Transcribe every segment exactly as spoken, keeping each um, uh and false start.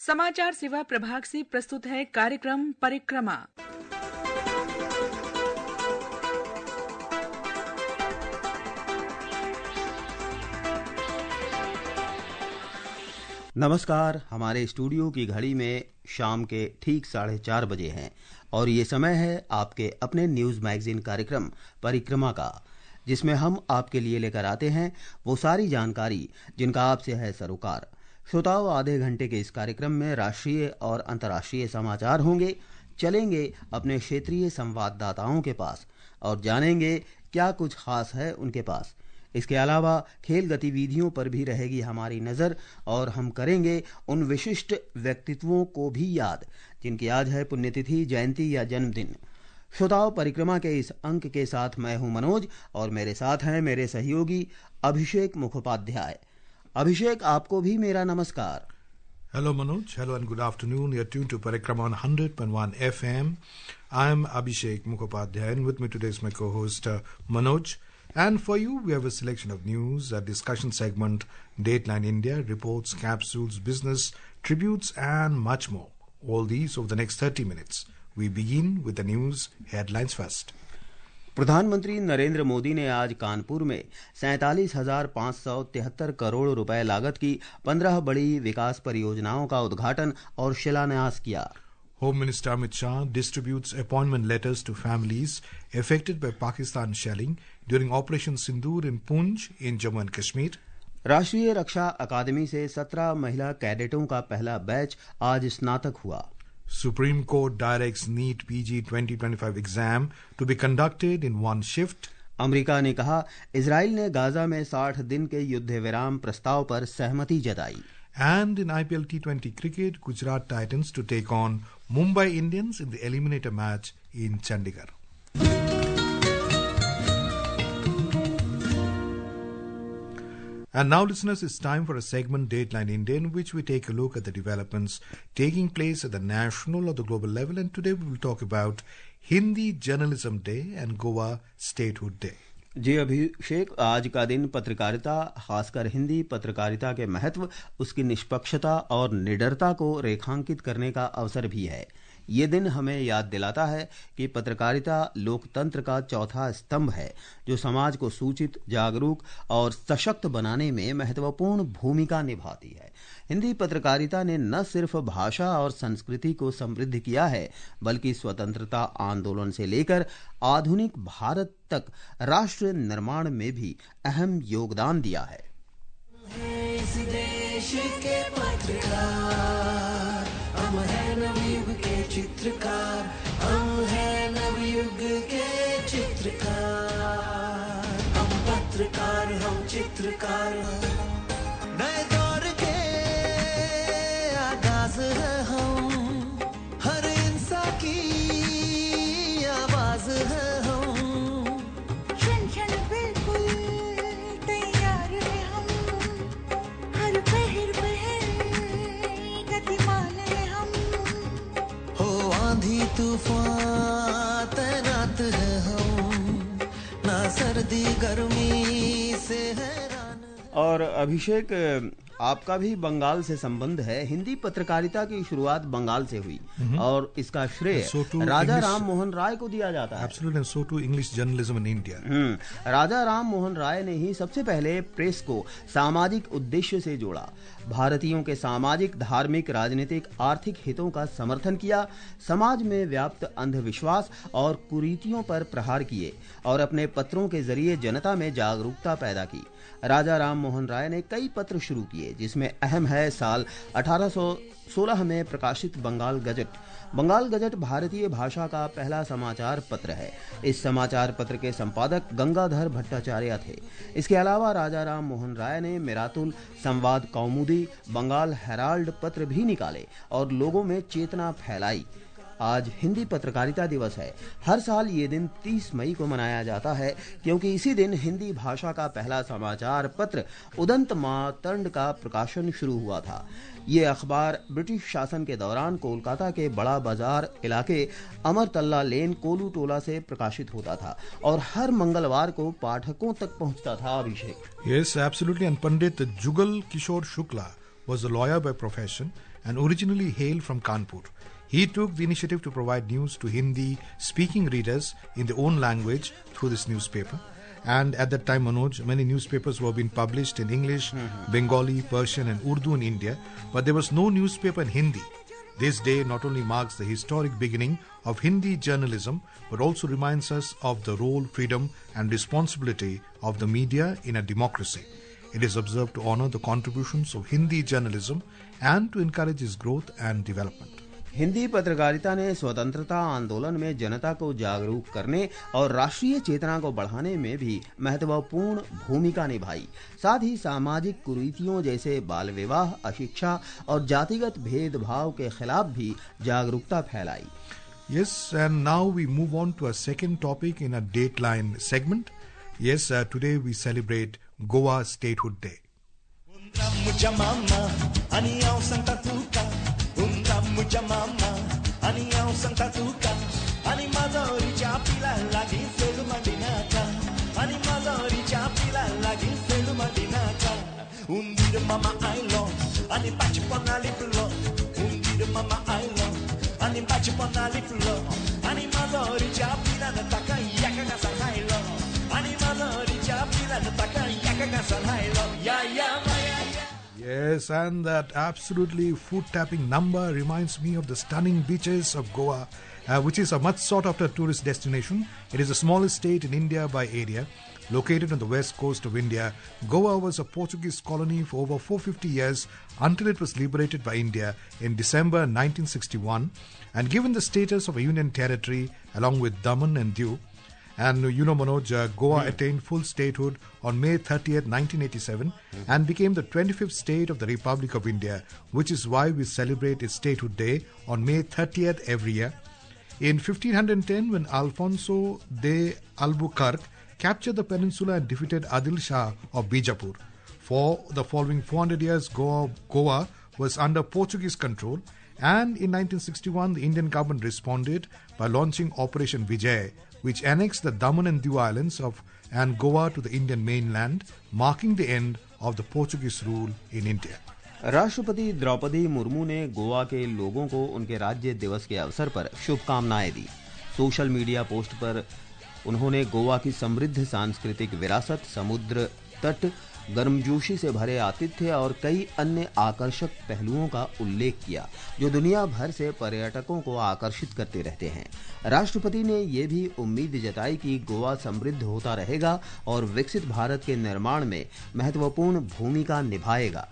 समाचार सेवा प्रभाग से प्रस्तुत है कार्यक्रम परिक्रमा। नमस्कार। हमारे स्टूडियो की घड़ी में शाम के ठीक साढ़े चार बजे हैं और ये समय है आपके अपने न्यूज मैगजीन कार्यक्रम परिक्रमा का, जिसमें हम आपके लिए लेकर आते हैं वो सारी जानकारी जिनका आपसे है सरोकार। श्रोताओं, आधे घंटे के इस कार्यक्रम में राष्ट्रीय और अंतर्राष्ट्रीय समाचार होंगे। चलेंगे अपने क्षेत्रीय संवाददाताओं के पास और जानेंगे क्या कुछ खास है उनके पास। इसके अलावा खेल गतिविधियों पर भी रहेगी हमारी नज़र और हम करेंगे उन विशिष्ट व्यक्तित्वों को भी याद जिनकी आज है पुण्यतिथि, जयंती या जन्मदिन। श्रोताओं, परिक्रमा के इस अंक के साथ मैं हूं मनोज और मेरे साथ हैं मेरे सहयोगी अभिषेक मुखोपाध्याय। अभिषेक, आपको भी मेरा नमस्कार। Hello Manoj, hello and good afternoon. You're tuned to Parikrama on one hundred point one F M. I'm Abhishek Mukhopadhyay and with me today is my co-host uh, Manoj. And for you, we have a selection of news, a discussion segment, Dateline India, reports, capsules, business, tributes and much more. All these over the next thirty minutes. We begin with the news headlines first. प्रधानमंत्री नरेंद्र मोदी ने आज कानपुर में सैंतालीस हजार पाँच सौ तिहत्तर करोड़ रुपए लागत की पंद्रह बड़ी विकास परियोजनाओं का उद्घाटन और शिलान्यास किया। Home Minister Amit Shah distributes appointment letters to families affected by Pakistan shelling during Operation Sindoor in Poonch in Jammu and Kashmir. राष्ट्रीय रक्षा अकादमी से सत्रह महिला कैडेटों का पहला बैच आज स्नातक हुआ। Supreme Court directs NEET P G twenty twenty-five exam to be conducted in one shift. America ने कहा इजराइल ने गाजा में साठ दिन के युद्ध विराम प्रस्ताव पर सहमति जताई। And in I P L T twenty cricket, Gujarat Titans to take on Mumbai Indians in the eliminator match in Chandigarh. And now, listeners, it's time for a segment, Dateline India, in which we take a look at the developments taking place at the national or the global level. And today we will talk about Hindi Journalism Day and Goa Statehood Day. जी अभिषेक, आज का दिन पत्रकारिता, खासकर हिंदी पत्रकारिता के महत्व, उसकी निष्पक्षता और निडरता को रेखांकित करने का अवसर भी है। ये दिन हमें याद दिलाता है कि पत्रकारिता लोकतंत्र का चौथा स्तंभ है जो समाज को सूचित, जागरूक और सशक्त बनाने में महत्वपूर्ण भूमिका निभाती है। हिंदी पत्रकारिता ने न सिर्फ भाषा और संस्कृति को समृद्ध किया है, बल्कि स्वतंत्रता आंदोलन से लेकर आधुनिक भारत तक राष्ट्र निर्माण में भी अहम योगदान दिया है। इस देश के पत्रकार, हम हैं नवयुग के चित्रकार, हम हैं नवयुग के चित्रकार, हम पत्रकार, हम चित्रकार, नए दौर के आगाज है हम, हर इंसान की आवाज है हम, क्षण क्षण बिल्कुल तैयार है हम, हर पहर पहर गतिमान है हम, हो आंधी तूफान तैनात है हम, ना सर्दी गर्मी से हैरान। और अभिषेक, आपका भी बंगाल से संबंध है। हिंदी पत्रकारिता की शुरुआत बंगाल से हुई और इसका श्रेय So too राजा English- राम मोहन राय को दिया जाता है। Absolutely, and so too English journalism in India. हम्म राजा राम मोहन राय ने ही सबसे पहले प्रेस को सामाजिक उद्देश्य से जोड़ा, भारतीयों के सामाजिक, धार्मिक, राजनीतिक, आर्थिक हितों का समर्थन किया, समाज में व्याप्त अंधविश्वास और कुरीतियों पर प्रहार किए और अपने पत्रों के जरिए जनता में जागरूकता पैदा की। राजा राम मोहन राय ने कई पत्र शुरू किए, जिसमें अहम है साल अठारह सौ सोलह में प्रकाशित बंगाल गजट। बंगाल गजट भारतीय भाषा का पहला समाचार पत्र है। इस समाचार पत्र के संपादक गंगाधर भट्टाचार्य थे। इसके अलावा राजा राम मोहन राय ने मिरातुल, संवाद कौमुदी, बंगाल हेराल्ड पत्र भी निकाले और लोगों में चेतना फैलाई। आज हिंदी पत्रकारिता दिवस है। हर साल ये दिन तीस मई को मनाया जाता है क्योंकि इसी दिन हिंदी भाषा का पहला समाचार पत्र उदंत मातंड का प्रकाशन शुरू हुआ था। ये अखबार ब्रिटिश शासन के दौरान कोलकाता के बड़ा बाजार इलाके अमरतल्ला लेन कोलू टोला से प्रकाशित होता था और हर मंगलवार को पाठकों तक पहुंचता था। अभिषेक, Yes, absolutely. And Pandit Jugal Kishore Shukla was a lawyer by profession and originally hailed from Kanpur. He took the initiative to provide news to Hindi-speaking readers in their own language through this newspaper. And at that time, Manoj, many newspapers were being published in English, mm-hmm. Bengali, Persian and Urdu in India, but there was no newspaper in Hindi. This day not only marks the historic beginning of Hindi journalism, but also reminds us of the role, freedom and responsibility of the media in a democracy. It is observed to honor the contributions of Hindi journalism and to encourage its growth and development. Hindi पत्रकारिता ने स्वतंत्रता आंदोलन में जनता को जागरूक करने और राष्ट्रीय चेतना को बढ़ाने में भी महत्वपूर्ण भूमिका निभाई। साथ ही सामाजिक कुरीतियों जैसे बाल विवाह, अशिक्षा और जातिगत भेदभाव के खिलाफ भी जागरूकता फैलाई। Yes, and now we move on to a second topic in a Dateline segment. Yes, uh, today we celebrate Goa Statehood Day. Mucha mama, ani au santa tuka, ani mazori chapila lagi selu madinaka, ani mazori chapila lagi selu madinaka. Undir mama I love, ani pachi pona liplo, undir mama I love, ani pachi pona liplo, ani mazori chapila nataka yaka kasahailo, ani mazori chapila nataka yaka kasahailo, ya ya maya. Yes, and that absolutely foot-tapping number reminds me of the stunning beaches of Goa, uh, which is a much sought-after tourist destination. It is the smallest state in India by area. Located on the west coast of India, Goa was a Portuguese colony for over four hundred fifty years until it was liberated by India in December nineteen sixty-one and given the status of a union territory along with Daman and Diu. And you know, Manoj, uh, Goa mm. attained full statehood on May thirtieth, nineteen eighty-seven mm. and became the twenty-fifth state of the Republic of India, which is why we celebrate its statehood day on May thirtieth every year. In fifteen ten, when Alfonso de Albuquerque captured the peninsula and defeated Adil Shah of Bijapur. For the following four hundred years, Goa, Goa was under Portuguese control, and in nineteen sixty-one, the Indian government responded by launching Operation Vijay, which annexed the Daman and Diu Islands of and Goa to the Indian mainland, marking the end of the Portuguese rule in India. राष्ट्रपति द्रौपदी मुर्मू ने गोवा के लोगों को उनके राज्य दिवस के अवसर पर शुभकामनाएं दी। सोशल मीडिया पोस्ट पर उन्होंने गोवा की समृद्ध सांस्कृतिक विरासत, समुद्र तट, गर्मजोशी से भरे आतिथ्य और कई अन्य आकर्षक पहलुओं का उल्लेख किया जो दुनिया भर से पर्यटकों को आकर्षित करते रहते हैं। राष्ट्रपति ने ये भी उम्मीद जताई कि गोवा समृद्ध होता रहेगा और विकसित भारत के निर्माण में महत्वपूर्ण भूमिका निभाएगा।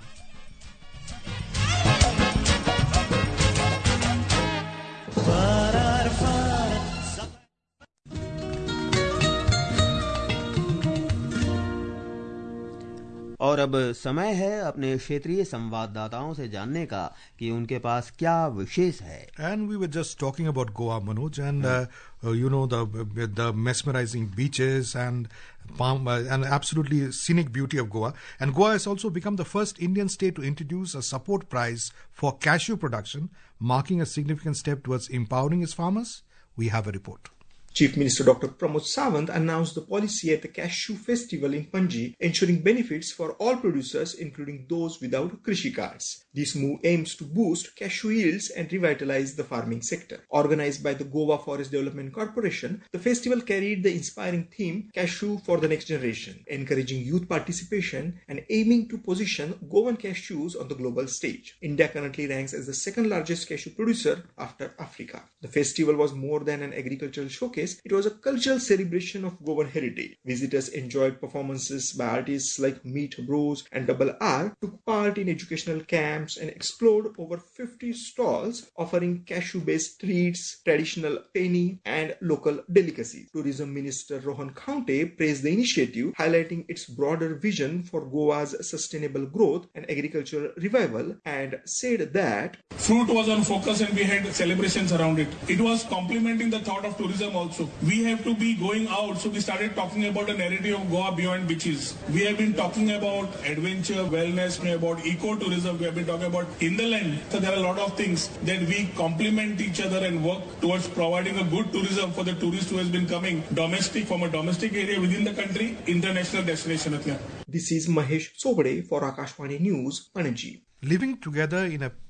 और अब समय है अपने क्षेत्रीय संवाददाताओं से जानने का कि उनके पास क्या विशेष है। And we were just talking about Goa, Manoj, and uh, uh, you know the the mesmerizing beaches and palm uh, and absolutely scenic beauty of Goa. And Goa has also become the first Indian state to introduce a support prize for cashew production, marking a significant step towards empowering its farmers. We have a report. Chief Minister Doctor Pramod Sawant announced the policy at the Cashew Festival in Panji, ensuring benefits for all producers, including those without Krishi cards. This move aims to boost cashew yields and revitalize the farming sector. Organized by the Goa Forest Development Corporation, the festival carried the inspiring theme Cashew for the Next Generation, encouraging youth participation and aiming to position Goan cashews on the global stage. India currently ranks as the second largest cashew producer after Africa. The festival was more than an agricultural showcase. It was a cultural celebration of Goan heritage. Visitors enjoyed performances by artists like Meet Bros and Double R, took part in educational camps and explored over fifty stalls offering cashew-based treats, traditional penny and local delicacies. Tourism Minister Rohan Khaunte praised the initiative, highlighting its broader vision for Goa's sustainable growth and agricultural revival, and said that fruit was on focus and we had celebrations around it. It was complementing the thought of tourism also. So we have to be going out. So we started talking about a narrative of Goa beyond beaches. We have been talking about adventure, wellness, about ecotourism. We have been talking about in the land. So there are a lot of things that we complement each other and work towards providing a good tourism for the tourist who has been coming domestic from a domestic area within the country, international destination. This is Mahesh Sobade for Akashvani News, Panaji. Living together in a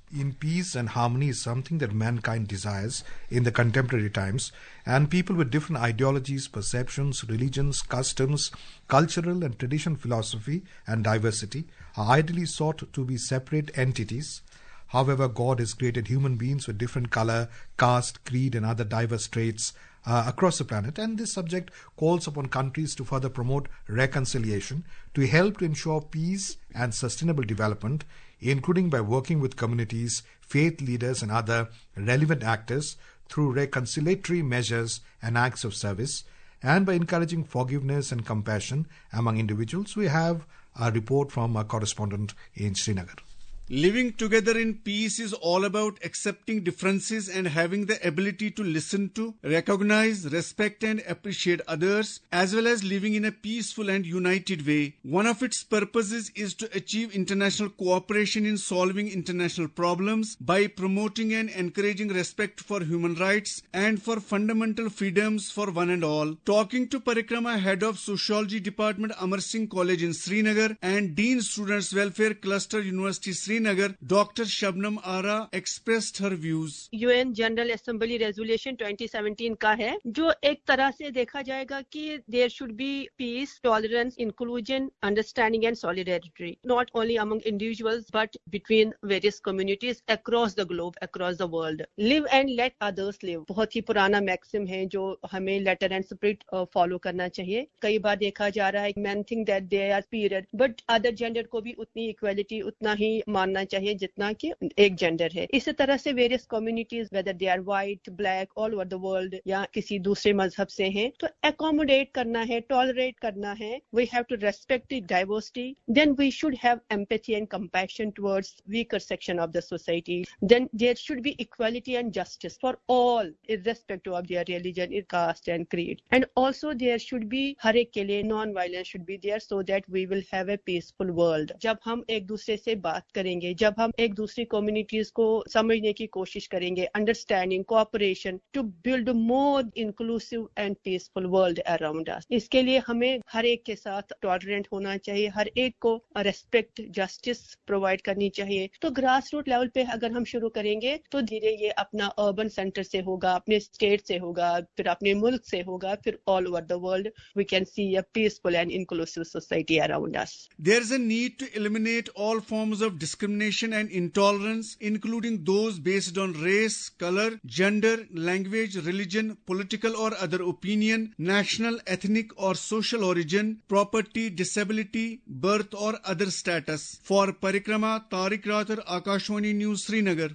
in peace and harmony is something that mankind desires in the contemporary times, and people with different ideologies, perceptions, religions, customs, cultural and traditional philosophy and diversity are ideally sought to be separate entities. However, God has created human beings with different color, caste, creed and other diverse traits uh, across the planet, and this subject calls upon countries to further promote reconciliation to help to ensure peace and sustainable development, including by working with communities, faith leaders and other relevant actors through reconciliatory measures and acts of service, and by encouraging forgiveness and compassion among individuals. We have a report from our correspondent in Srinagar. Living together in peace is all about accepting differences and having the ability to listen to, recognize, respect and appreciate others, as well as living in a peaceful and united way. One of its purposes is to achieve international cooperation in solving international problems by promoting and encouraging respect for human rights and for fundamental freedoms for one and all. Talking to Parikrama Head of Sociology Department, Amar Singh College in Srinagar, and Dean Students Welfare Cluster, University Srinagar, Doctor Shabnam Ara expressed her views. U N General Assembly Resolution twenty seventeen का है, जो एक तरह से देखा जाएगा कि there should be peace, tolerance, inclusion, understanding and solidarity, not only among individuals but between various communities across the globe, across the world. Live and let others live. बहुत ही पुराना maxim है जो हमें letter and spirit uh, follow करना चाहिए. कई बार देखा जा रहा है men think that they are superior, but other gender को भी उतनी equality, उतना ही मानना चाहिए जितना कि एक जेंडर है. इसी तरह से various communities, whether they are white, black, all over the world या किसी दूसरे मजहब से हैं, तो एकोमोडेट करना है, टॉलरेट करना है. We have to respect the diversity. Then we should have empathy and compassion towards weaker section of the society. Then there should be equality and justice for all irrespective of their religion, caste and creed. And also there should be, हर एक के लिए non violence should be there so that we will have a peaceful world. जब हम एक दूसरे से बात करेंगे, जब हम एक दूसरी कम्युनिटीज को समझने की कोशिश करेंगे, understanding, cooperation to build more inclusive and peaceful world around us. इसके लिए हमें हर एक के साथ टॉलरेंट होना चाहिए, हर एक को रेस्पेक्ट, जस्टिस प्रोवाइड करनी चाहिए. तो ग्रास रूट लेवल पे अगर हम शुरू करेंगे तो धीरे ये अपना अर्बन सेंटर से होगा, अपने स्टेट से होगा, फिर अपने मुल्क से होगा, फिर all over the world we can see a peaceful and inclusive society around us. There is a need to eliminate all forms of discrimination and intolerance, including those based on race, color, gender, language, religion, political or other opinion, national, ethnic or social origin, property, disability, birth or other status. For Parikrama, Tariq Rathar, Akashwani News, Srinagar.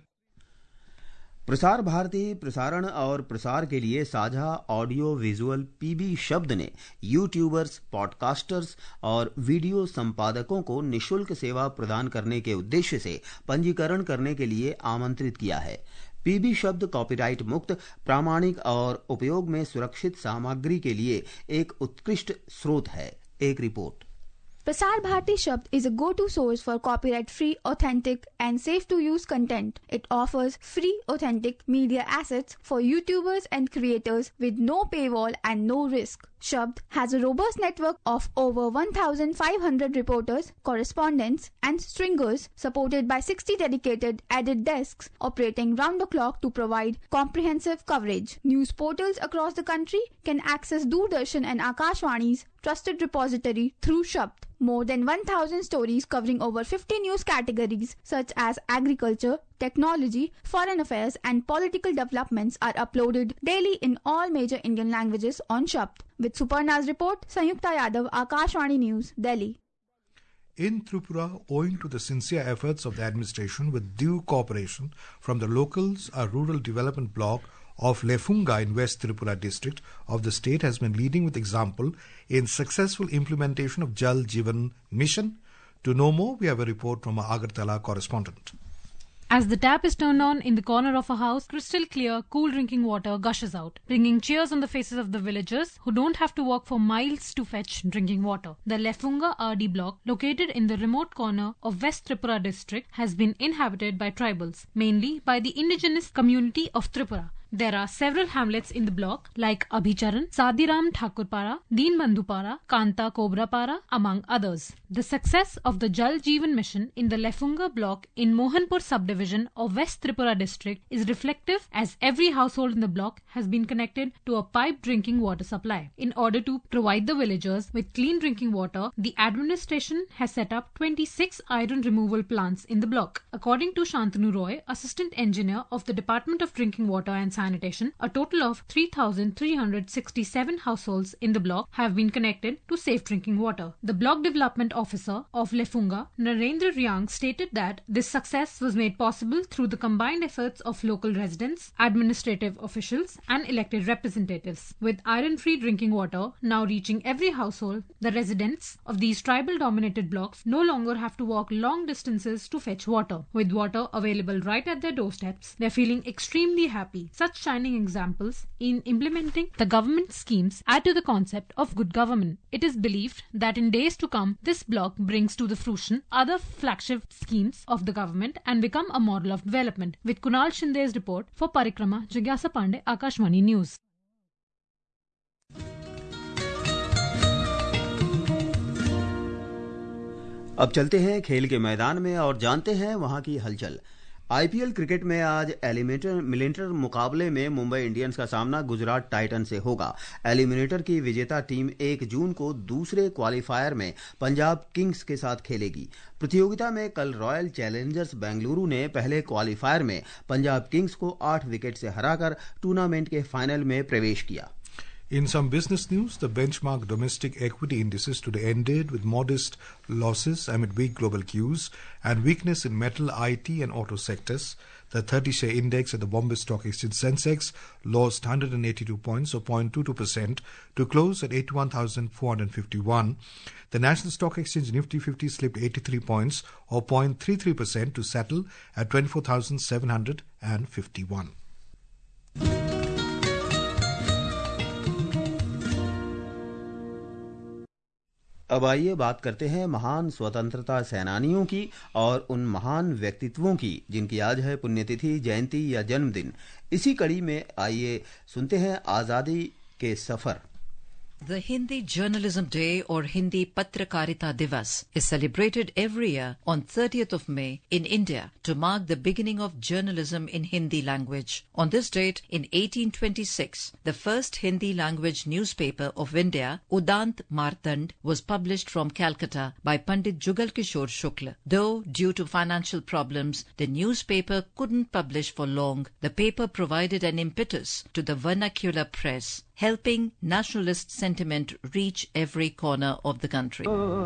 Prasar Bharati प्रसारण और प्रसार के लिए साझा audio visual PB Shabd ने YouTubers, podcasters और video संपादकों को निशुल्क सेवा प्रदान करने के उद्देश्य से पंजीकरण करने के लिए आमंत्रित किया है. पीबी शब्द कॉपीराइट मुक्त, प्रामाणिक और उपयोग में सुरक्षित सामग्री के लिए एक उत्कृष्ट स्रोत है. एक report. Prasar Bharati Shabd is a go-to source for copyright-free, authentic and safe-to-use content. It offers free, authentic media assets for YouTubers and creators with no paywall and no risk. Shabd has a robust network of over one thousand five hundred reporters, correspondents and stringers supported by sixty dedicated edit desks operating round the clock to provide comprehensive coverage. News portals across the country can access Doordarshan and Akashwani's trusted repository through Shabd. More than one thousand stories covering over fifty news categories such as agriculture, technology, foreign affairs and political developments are uploaded daily in all major Indian languages on Shabd. With Suparna's report, Sanyukta Yadav, Akashwani News, Delhi. In Tripura, owing to the sincere efforts of the administration with due cooperation from the locals, a rural development block of Lefunga in West Tripura district of the state has been leading with example in successful implementation of Jal Jeevan Mission. To know more, we have a report from our Agartala correspondent. As the tap is turned on in the corner of a house, crystal clear, cool drinking water gushes out, bringing cheers on the faces of the villagers who don't have to walk for miles to fetch drinking water. The Lefunga R D block, located in the remote corner of West Tripura district, has been inhabited by tribals, mainly by the indigenous community of Tripura. There are several hamlets in the block like Abhicharan, Sadiram Thakurpara, Deen Bandhupara, Kanta Kobrapara, among others. The success of the Jal Jeevan mission in the Lefunga block in Mohanpur subdivision of West Tripura district is reflective as every household in the block has been connected to a piped drinking water supply. In order to provide the villagers with clean drinking water, the administration has set up twenty-six iron removal plants in the block. According to Shantanu Roy, Assistant Engineer of the Department of Drinking Water and Sanitation, a total of three thousand three hundred sixty-seven households in the block have been connected to safe drinking water. The Block Development Officer of Lefunga, Narendra Ryang, stated that this success was made possible through the combined efforts of local residents, administrative officials and elected representatives. With iron-free drinking water now reaching every household, the residents of these tribal-dominated blocks no longer have to walk long distances to fetch water. With water available right at their doorsteps, they are feeling extremely happy. Such shining examples in implementing the government schemes add to the concept of good government. It is believed that in days to come, this block brings to the fruition other flagship schemes of the government and become a model of development. With Kunal Shinde's report for Parikrama, Jigyasa Pandey, Akashvani News. अब चलते हैं खेल के मैदान में और जानते हैं वहां की हलचल। आईपीएल क्रिकेट में आज एलिमिनेटर मिलिनेटर मुकाबले में मुंबई इंडियंस का सामना गुजरात टाइटन से होगा। एलिमिनेटर की विजेता टीम एक जून को दूसरे क्वालिफायर में पंजाब किंग्स के साथ खेलेगी। प्रतियोगिता में कल रॉयल चैलेंजर्स बेंगलुरु ने पहले क्वालिफायर में पंजाब किंग्स को आठ विकेट से हराकर टूर्नामेंट के फाइनल में प्रवेश किया। In some business news, the benchmark domestic equity indices today ended with modest losses amid weak global cues and weakness in metal, I T and auto sectors. The thirty-share index at the Bombay Stock Exchange Sensex lost one hundred eighty-two points or zero point two two percent to close at eighty-one thousand four hundred fifty-one. The National Stock Exchange Nifty fifty slipped eighty-three points or zero point three three percent to settle at twenty-four thousand seven hundred fifty-one. अब आइए बात करते हैं महान स्वतंत्रता सेनानियों की और उन महान व्यक्तित्वों की जिनकी आज है पुण्यतिथि, जयंती या जन्मदिन। इसी कड़ी में आइए सुनते हैं आज़ादी के सफर। The Hindi Journalism Day or Hindi Patrakarita Divas is celebrated every year on thirtieth of May in India to mark the beginning of journalism in Hindi language. On this date in eighteen twenty-six, the first Hindi language newspaper of India, Udant Martand, was published from Calcutta by Pandit Jugal Kishore Shukla. Though due to financial problems, the newspaper couldn't publish for long, the paper provided an impetus to the vernacular press, helping nationalist sentiment reach every corner of the country.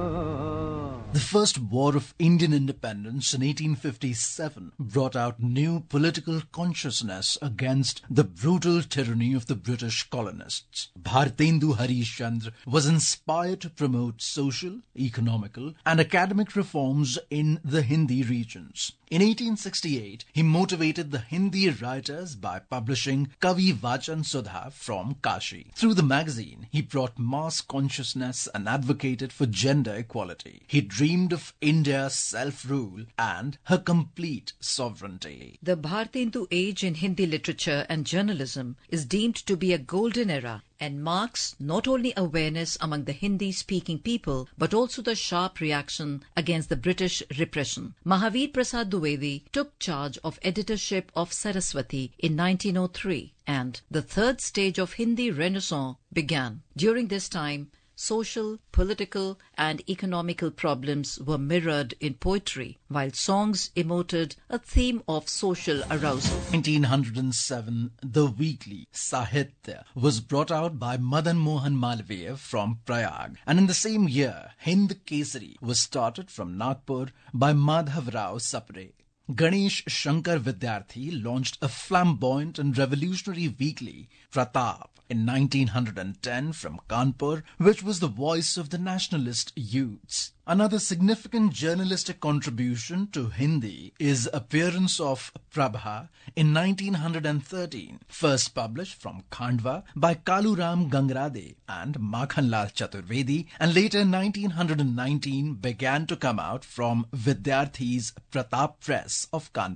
The First War of Indian Independence in eighteen fifty-seven brought out new political consciousness against the brutal tyranny of the British colonists. Bhartendu Harish Chandra was inspired to promote social, economical and academic reforms in the Hindi regions. In eighteen sixty-eight, he motivated the Hindi writers by publishing Kavi Vachan Sudha from Kashi. Through the magazine, he brought mass consciousness and advocated for gender equality. He dreamed of India's self-rule and her complete sovereignty. The Bhartendu age in Hindi literature and journalism is deemed to be a golden era and marks not only awareness among the Hindi-speaking people, but also the sharp reaction against the British repression. Mahavir Prasad Dwivedi took charge of editorship of Saraswati in nineteen oh three, and the third stage of Hindi Renaissance began. During this time, social, political and economical problems were mirrored in poetry, while songs emoted a theme of social arousal. In nineteen oh seven, the weekly Sahitya was brought out by Madan Mohan Malviya from Prayag, and in the same year, Hind Kesari was started from Nagpur by Madhav Rao Sapre. Ganesh Shankar Vidyarthi launched a flamboyant and revolutionary weekly, Pratap, in nineteen ten from Kanpur, which was the voice of the nationalist youths. Another significant journalistic contribution to Hindi is appearance of Prabha in nineteen thirteen, first published from Khandwa by Kaluram Gangrade and Makhanlal Chaturvedi, and later in nineteen nineteen began to come out from Vidyarthi's Pratap Press of Kanpur.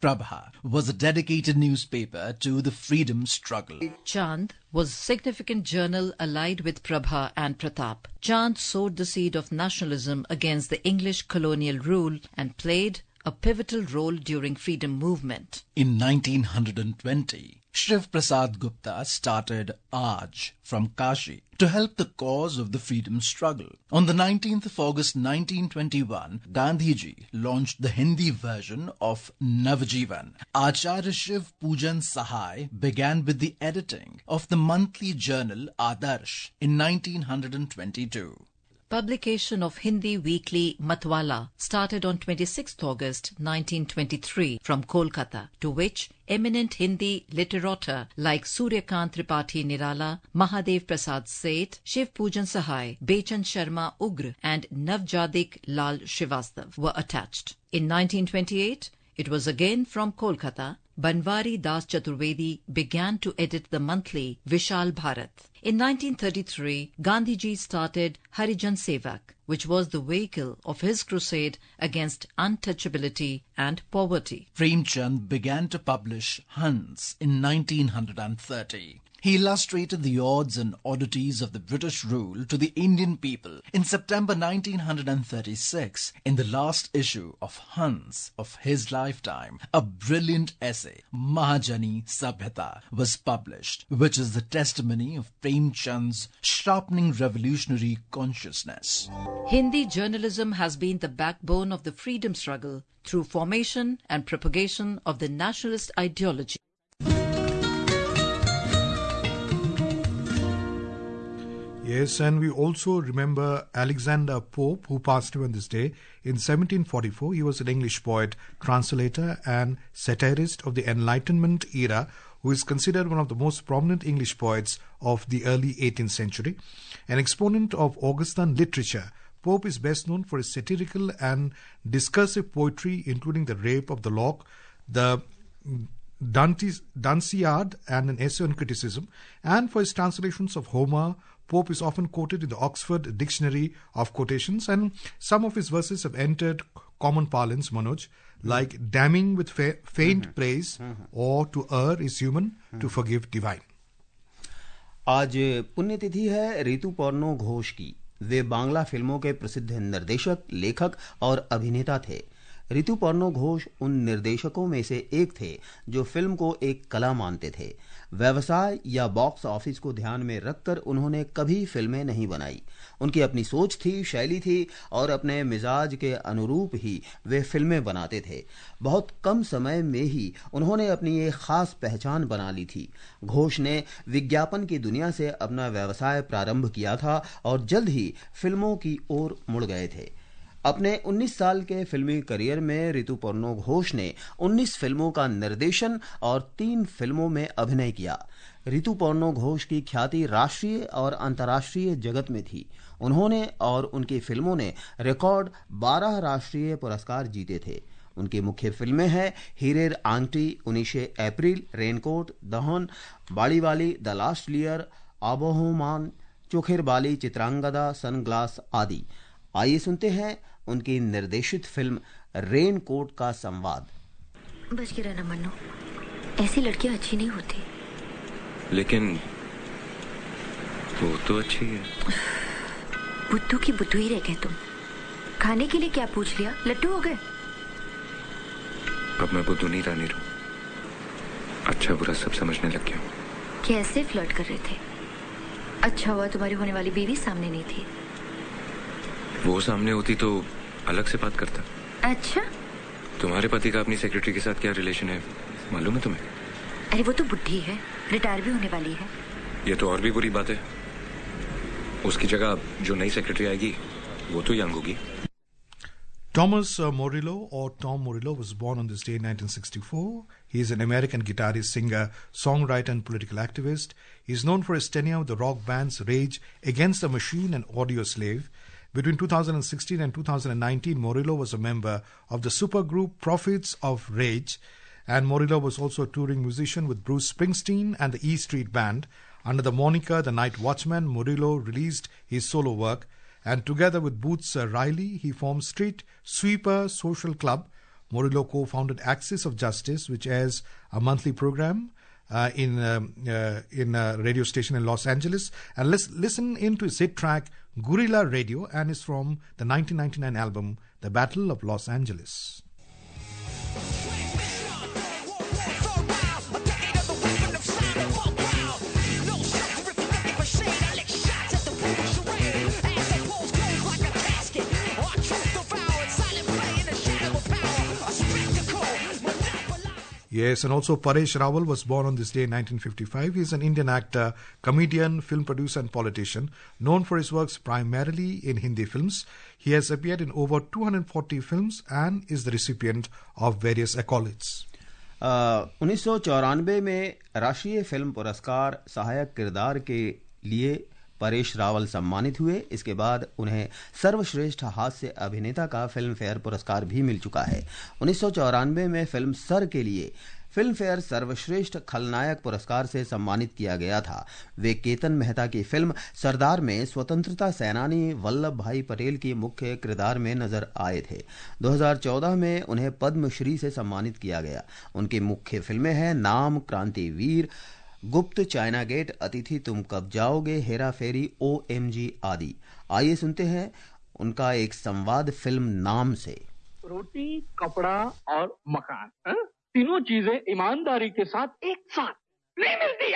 Prabha was a dedicated newspaper to the freedom struggle. Chand was a significant journal allied with Prabha and Pratap. Chand sowed the seed of nationalism against the English colonial rule and played a pivotal role during freedom movement. In nineteen twenty, Shiv Prasad Gupta started Aaj from Kashi to help the cause of the freedom struggle. On the nineteenth of August nineteen twenty-one, Gandhiji launched the Hindi version of Navjivan. Acharya Shiv Pujan Sahai began with the editing of the monthly journal Adarsh in nineteen twenty-two. Publication of Hindi weekly Matwala started on twenty-sixth August nineteen twenty-three from Kolkata, to which eminent Hindi literature like Suryakant Tripathi Nirala, Mahadev Prasad Seth, Shiv Pujan Sahai, Bechan Sharma Ugra and Navjadik Lal Srivastav were attached. In nineteen twenty-eight, it was again from Kolkata, Banwari Das Chaturvedi began to edit the monthly Vishal Bharat. In nineteen thirty-three, Gandhiji started Harijan Sevak, which was the vehicle of his crusade against untouchability and poverty. Premchand began to publish Hans in nineteen thirty. He illustrated the odds and oddities of the British rule to the Indian people. In September nineteen thirty-six, in the last issue of Hans of his lifetime, a brilliant essay, Mahajani Sabhyata, was published, which is the testimony of Premchand's sharpening revolutionary consciousness. Hindi journalism has been the backbone of the freedom struggle through formation and propagation of the nationalist ideology. Yes, and we also remember Alexander Pope, who passed away on this day in seventeen forty-four. He was an English poet, translator and satirist of the Enlightenment era, who is considered one of the most prominent English poets of the early eighteenth century. An exponent of Augustan literature, Pope is best known for his satirical and discursive poetry, including The Rape of the Lock, the Dante's, Dunciad, and an essay on criticism, and for his translations of Homer. Pope is often quoted in the Oxford Dictionary of Quotations, and some of his verses have entered common parlance, Manoj, like damning with fa- faint mm-hmm. praise mm-hmm. or to err is human, mm-hmm. to forgive divine. आज पुण्यतिथि है ऋतु Pernod Ghosh की। वे बांग्ला फिल्मों के प्रसिद्ध निर्देशक, लेखक और अभिनेता थे। ऋतु पर्नो घोष उन निर्देशकों में से एक थे जो फिल्म को एक कला मानते थे। व्यवसाय या बॉक्स ऑफिस को ध्यान में रखकर उन्होंने कभी फिल्में नहीं बनाई। उनकी अपनी सोच थी, शैली थी और अपने मिजाज के अनुरूप ही वे फिल्में बनाते थे। बहुत कम समय में ही उन्होंने अपनी एक खास पहचान बना ली थी। घोष ने विज्ञापन की दुनिया से अपना व्यवसाय प्रारंभ किया था और जल्द ही फिल्मों की ओर मुड़ गए थे। अपने उन्नीस साल के फिल्मी करियर में ऋतु पर्नो घोष ने उन्नीस फिल्मों का निर्देशन और तीन फिल्मों में अभिनय किया। ऋतु पर्नो घोष की ख्याति राष्ट्रीय और अंतर्राष्ट्रीय जगत में थी। उन्होंने और उनकी फिल्मों ने रिकॉर्ड बारह राष्ट्रीय पुरस्कार जीते थे। उनकी मुख्य फिल्में हैं हीरेर आंगटी, उन्नीसे April, Raincoat, Dahan, Bariwali, the last Lear, Abohomaan, Chokher Bali, Chitrangada, sunglass आदि। आइए सुनते हैं उनकी निर्देशित फिल्म रेन कोट का संवाद। बच के रहना मन्नू, ऐसी लड़कियां अच्छी नहीं होती। लेकिन वो तो अच्छी है। बुद्धू की बुद्धू ही रह गए तुम। खाने के लिए क्या पूछ लिया, लट्टू हो गए। अब मैं बुद्धू नहीं रानी रहूं, अच्छा बुरा सब समझने लग गया। कैसे फ्लर्ट कर रहे थे। अच्छा हुआ तुम्हारी होने वाली बीवी सामने नहीं थी। वो सामने होती तो अलग से बात करता। अच्छा, तुम्हारे पति का अपनी सेक्रेटरी के साथ क्या रिलेशन है मालूम है तुम्हें? अरे वो तो बुढ़ी है, रिटायर भी होने वाली है। ये तो और भी बुरी बात है। उसकी जगह जो नई सेक्रेटरी आएगी वो तो यंग होगी। Thomas uh, Morillo, or Tom Morillo, was born on this day in nineteen sixty-four. He is an American guitarist, singer, songwriter and political activist. He is known for his tenure with the rock bands Rage Against the Machine and Audio Slave. Between two thousand sixteen and two thousand nineteen, Morillo was a member of the supergroup Prophets of Rage, and Morillo was also a touring musician with Bruce Springsteen and the E Street Band. Under the moniker The Night Watchman, Morillo released his solo work, and together with Boots uh, Riley, he formed Street Sweeper Social Club. Morillo co-founded Axis of Justice, which airs a monthly program uh, in um, uh, in a radio station in Los Angeles. And let's listen into his hit track Guerrilla Radio, and is from the nineteen ninety-nine album The Battle of Los Angeles. Yes, and also Paresh Rawal was born on this day in nineteen fifty-five. He is an Indian actor, comedian, film producer and politician, known for his works primarily in Hindi films. He has appeared in over two hundred forty films and is the recipient of various accolades. उन्नीस सौ चौरानवे में राष्ट्रीय film पुरस्कार सहायक किरदार के लिए परेश रावल सम्मानित हुए। इसके बाद उन्हें सर्वश्रेष्ठ हास्य अभिनेता का फिल्म फेयर पुरस्कार भी मिल चुका है। उन्नीस सौ चौरानवे में फिल्म सर के लिए फिल्म फेयर सर्वश्रेष्ठ खलनायक पुरस्कार से सम्मानित किया गया था। वे केतन मेहता की फिल्म सरदार में स्वतंत्रता सेनानी वल्लभ भाई पटेल की मुख्य किरदार में नजर आए थे। दो हज़ार चौदह में उन्हें पद्मश्री से सम्मानित किया गया। उनकी मुख्य फिल्में हैं नाम, क्रांतिवीर, गुप्त, चाइना गेट, अतिथि तुम कब जाओगे, हेरा फेरी, ओ एम जी आदि। आइए सुनते हैं उनका एक संवाद फिल्म नाम से। रोटी, कपड़ा और मकान, है? तीनों चीजें ईमानदारी के साथ एक साथ नहीं मिलती।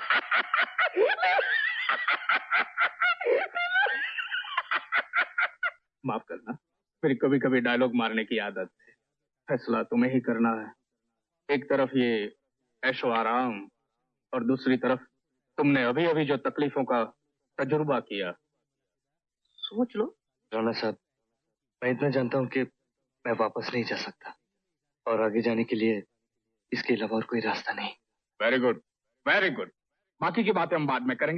माफ करना, मेरी कभी कभी डायलॉग मारने की आदत है। फैसला तुम्हें ही करना है। एक तरफ ये ऐशो आराम और दूसरी तरफ तुमने अभी अभी जो तकलीफों का तजुर्बा किया। सोच लो। राणा साहब, मैं इतना जानता हूं कि मैं वापस नहीं जा सकता और आगे जाने के लिए इसके अलावा और कोई रास्ता नहीं। Very good, very good. बाकी की बातें हम बाद में करेंगे।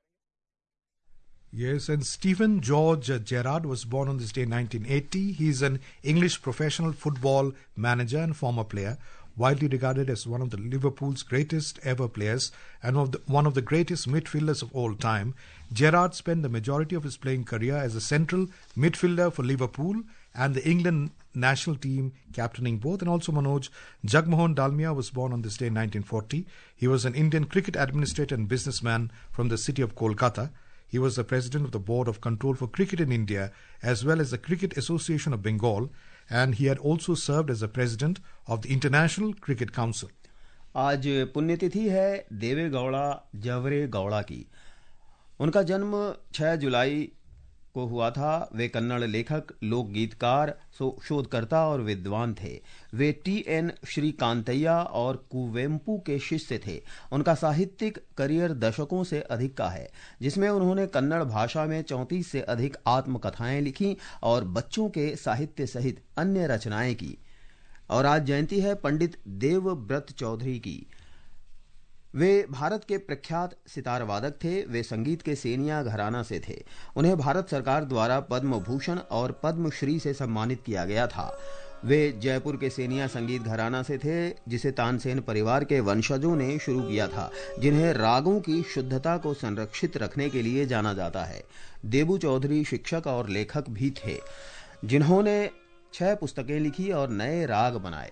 Yes, and Stephen George Gerrard was born on this day in nineteen eighty. He is an English professional football manager and former player, widely regarded as one of the Liverpool's greatest ever players and of the, one of the greatest midfielders of all time. Gerrard spent the majority of his playing career as a central midfielder for Liverpool and the England national team, captaining both. And also Manoj, Jagmohan Dalmia was born on this day in nineteen forty. He was an Indian cricket administrator and businessman from the city of Kolkata. He was the president of the Board of Control for Cricket in India as well as the Cricket Association of Bengal, and he had also served as the president of the International Cricket Council. आज पुण्यतिथि है देवे गौड़ा जवरे गौड़ा की। उनका जन्म छह जुलाई को हुआ था। वे कन्नड़ लेखक, लोक गीतकार, शोधकर्ता और विद्वान थे। वे टी एन श्रीकांतैया और कुवेम्पू के शिष्य थे। उनका साहित्यिक करियर दशकों से अधिक का है, जिसमें उन्होंने कन्नड़ भाषा में चौंतीस से अधिक आत्मकथाएं लिखी और बच्चों के साहित्य सहित अन्य रचनाएं की। और आज जयंती है पंडित देवव्रत चौधरी की। वे भारत के प्रख्यात सितार वादक थे। वे संगीत के सेनिया घराना से थे। उन्हें भारत सरकार द्वारा पद्म भूषण और पद्मश्री से सम्मानित किया गया था। वे जयपुर के सेनिया संगीत घराना से थे, जिसे तानसेन परिवार के वंशजों ने शुरू किया था, जिन्हें रागों की शुद्धता को संरक्षित रखने के लिए जाना जाता है। देबू चौधरी शिक्षक और लेखक भी थे, जिन्होंने छह पुस्तकें लिखी और नए राग बनाए।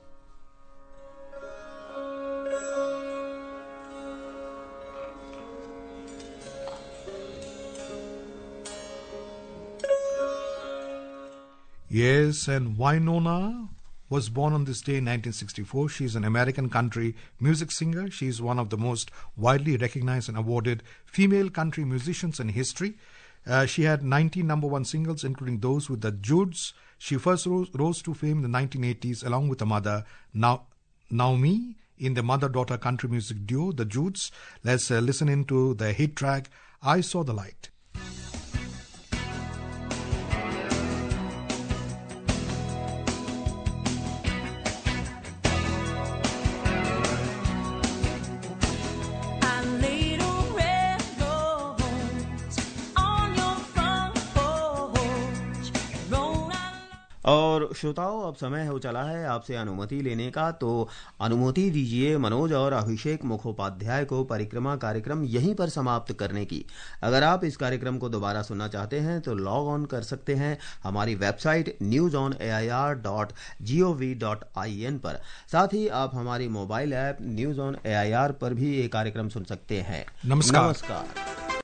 Yes, and Wynonna was born on this day in nineteen sixty-four. She is an American country music singer. She is one of the most widely recognized and awarded female country musicians in history. Uh, she had nineteen number one singles, including those with the Joods. She first rose, rose to fame in the nineteen eighties along with her mother, Na- Naomi, in the mother-daughter country music duo, the Joods. Let's uh, listen into the hit track, I Saw the Light. और श्रोताओं, अब समय हो चला है आपसे अनुमति लेने का, तो अनुमति दीजिए मनोज और अभिषेक मुखोपाध्याय को परिक्रमा कार्यक्रम यहीं पर समाप्त करने की। अगर आप इस कार्यक्रम को दोबारा सुनना चाहते हैं तो लॉग ऑन कर सकते हैं हमारी website news on A I R dot G O V dot I N पर। साथ ही आप हमारी mobile app news on A I R पर भी ये कार्यक्रम सुन सकते हैं। नमस्कार, नमस्कार।